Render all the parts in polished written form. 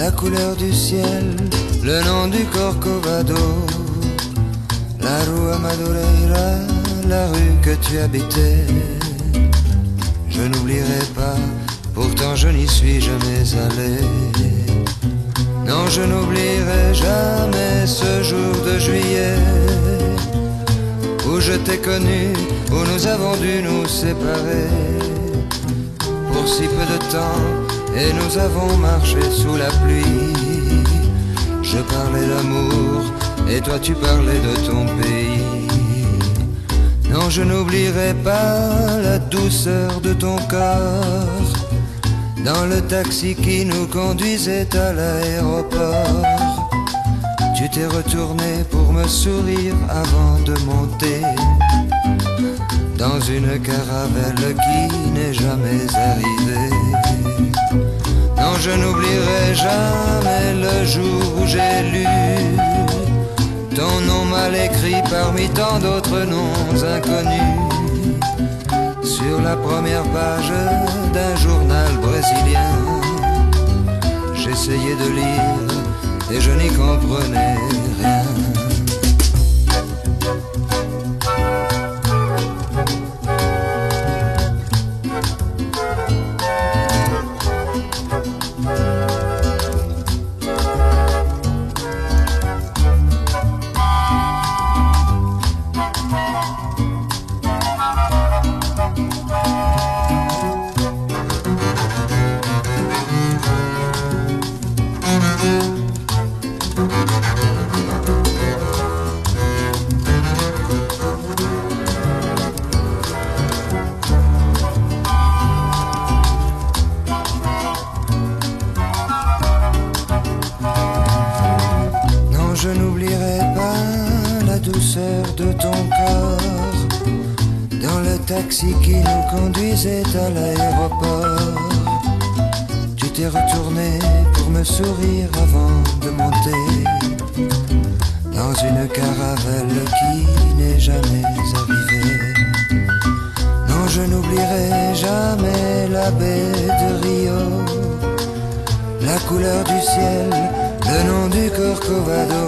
la couleur du ciel, le nom du Corcovado, la rue Madureira, la rue que tu habitais. Je n'oublierai pas, pourtant je n'y suis jamais allé. Non, je n'oublierai jamais ce jour de juillet où je t'ai connu, où nous avons dû nous séparer pour si peu de temps, et nous avons marché sous la pluie. Je parlais d'amour et toi tu parlais de ton pays. Non, je n'oublierai pas la douceur de ton corps dans le taxi qui nous conduisait à l'aéroport. Tu t'es retourné pour me sourire avant de monter dans une caravelle qui n'est jamais arrivée. Non, je n'oublierai jamais le jour où j'ai lu ton nom mal écrit parmi tant d'autres noms inconnus sur la première page d'un journal brésilien. J'essayais de lire et je n'y comprenais rien. Je n'oublierai pas la douceur de ton corps dans le taxi qui nous conduisait à l'aéroport. Tu t'es retourné pour me sourire avant de monter dans une caravelle qui n'est jamais arrivée. Non, je n'oublierai jamais la baie de Rio, la couleur du ciel, le nom du Corcovado,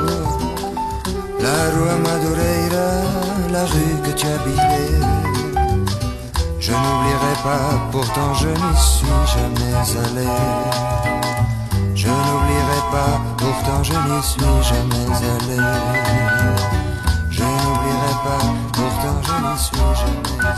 la rue Madureira, la rue que tu habitais. Je n'oublierai pas, pourtant je n'y suis jamais allé. Je n'oublierai pas, pourtant je n'y suis jamais allé. Je n'oublierai pas, pourtant je n'y suis jamais allé.